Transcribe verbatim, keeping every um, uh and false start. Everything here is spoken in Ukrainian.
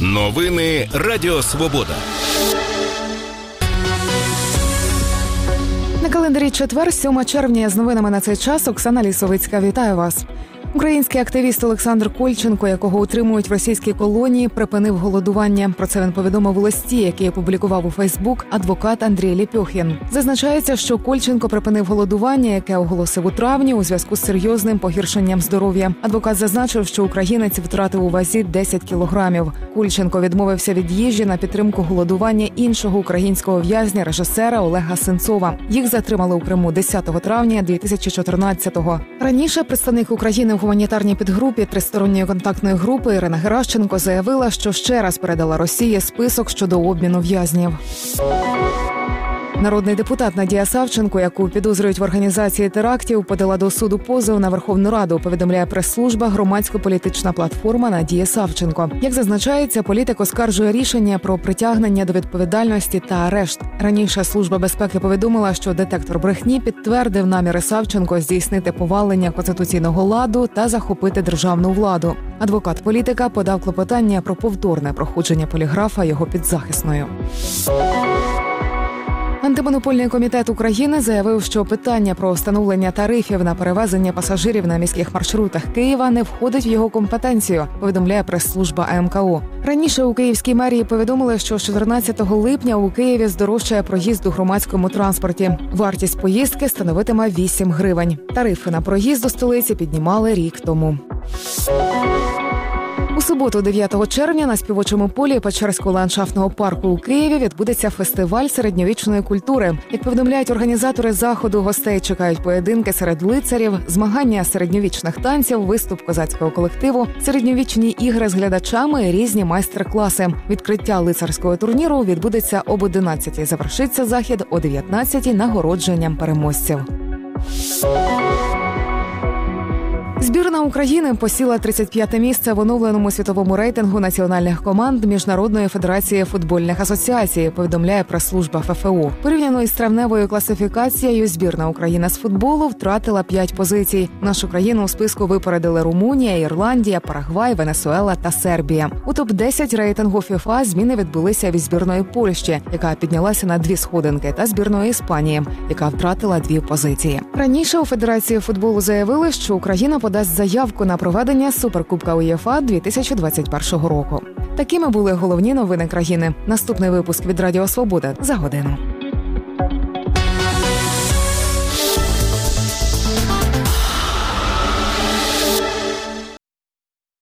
Новини Радіо Свобода. На календарі четвер, сьоме червня. З новинами на цей час Оксана Лісовицька. Вітаю вас. Український активіст Олександр Кольченко, якого утримують в російській колонії, припинив голодування. Про це він повідомив у листі, який опублікував у Фейсбук адвокат Андрій Ліпьохін. Зазначається, що Кольченко припинив голодування, яке оголосив у травні у зв'язку з серйозним погіршенням здоров'я. Адвокат зазначив, що українець втратив у вазі десять кілограмів. Кольченко відмовився від їжі на підтримку голодування іншого українського в'язня, режисера Олега Сенцова. Їх затримали у Криму десятого травня дві тисячі чотирнадцятого. Раніше представник України в гуманітарній підгрупі Тристоронньої контактної групи Ірина Геращенко заявила, що ще раз передала Росії список щодо обміну в'язнів. Народний депутат Надія Савченко, яку підозрюють в організації терактів, подала до суду позов на Верховну Раду, повідомляє прес-служба громадсько-політична платформа Надії Савченко. Як зазначається, політик оскаржує рішення про притягнення до відповідальності та арешт. Раніше Служба безпеки повідомила, що детектор брехні підтвердив наміри Савченко здійснити повалення конституційного ладу та захопити державну владу. Адвокат політика подав клопотання про повторне проходження поліграфа його підзахисною. Антимонопольний комітет України заявив, що питання про встановлення тарифів на перевезення пасажирів на міських маршрутах Києва не входить в його компетенцію, повідомляє прес-служба А Ем Ка У. Раніше у Київській мерії повідомили, що з чотирнадцятого липня у Києві здорожчає проїзд у громадському транспорті. Вартість поїздки становитиме вісім гривень. Тарифи на проїзд до столиці піднімали рік тому. У суботу, дев'ятого червня, на співочому полі Печерського ландшафтного парку у Києві відбудеться фестиваль середньовічної культури. Як повідомляють організатори заходу, гостей чекають поєдинки серед лицарів, змагання середньовічних танців, виступ козацького колективу, середньовічні ігри з глядачами і різні майстер-класи. Відкриття лицарського турніру відбудеться об одинадцятій. Завершиться захід о дев'ятнадцятій нагородженням переможців. Збірна України посіла тридцять п'яте місце в оновленому світовому рейтингу національних команд Міжнародної федерації футбольних асоціацій, повідомляє прес-служба Ф Ф У. Порівняно із травневою класифікацією, збірна України з футболу втратила п'ять позицій. Нашу країну у списку випередили Румунія, Ірландія, Парагвай, Венесуела та Сербія. У топ десять рейтингу ФІФА зміни відбулися від збірної Польщі, яка піднялася на дві сходинки, та збірної Іспанії, яка втратила дві позиції. Раніше у Федерації футболу заявили, що Україна подасть заявку на проведення Суперкубка УЄФА дві тисячі двадцять першого року. Такими були головні новини країни. Наступний випуск від Радіо Свобода за годину.